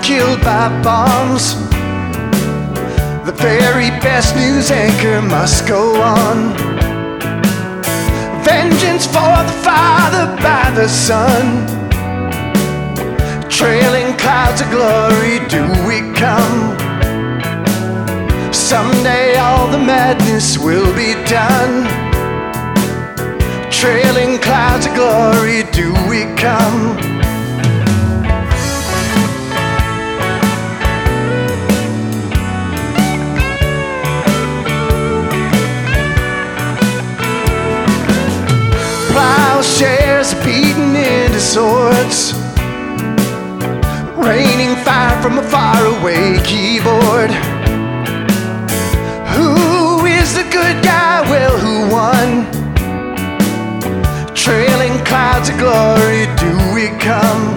killed by bombs. The very best news anchor must go on. Vengeance for the Father by the Son. Trailing clouds of glory do we come. Someday all the madness will be done. Trailing clouds of glory do we come. Plowshares beaten into swords, raining fire from a faraway keyboard. Who is the good guy? Well, who won? Trailing clouds of glory do we come.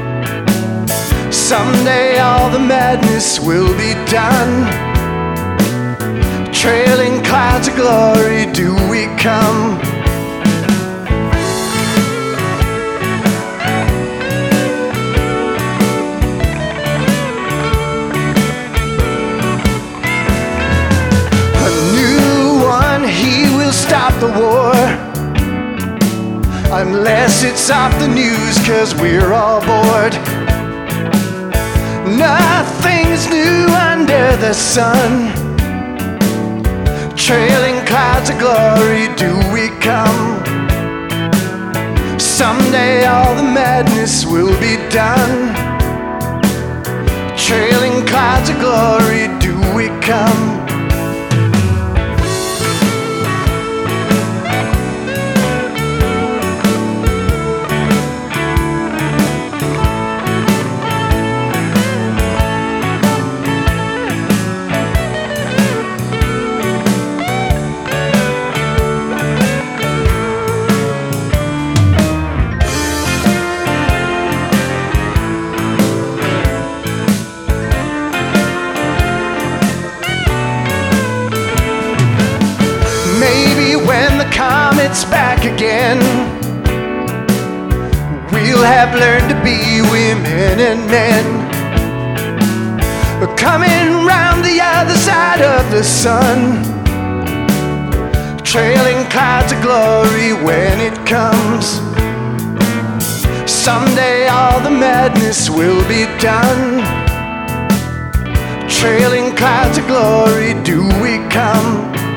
Someday all the madness will be done. Trailing clouds of glory do we come. Stop the war, unless it's off the news, 'cause we're all bored. Nothing's new under the sun. Trailing clouds of glory do we come. Someday all the madness will be done. Trailing clouds of glory do we come. Comet's back again. We'll have learned to be women and men. We're coming round the other side of the sun. Trailing clouds of glory when it comes. Someday all the madness will be done. Trailing clouds of glory do we come.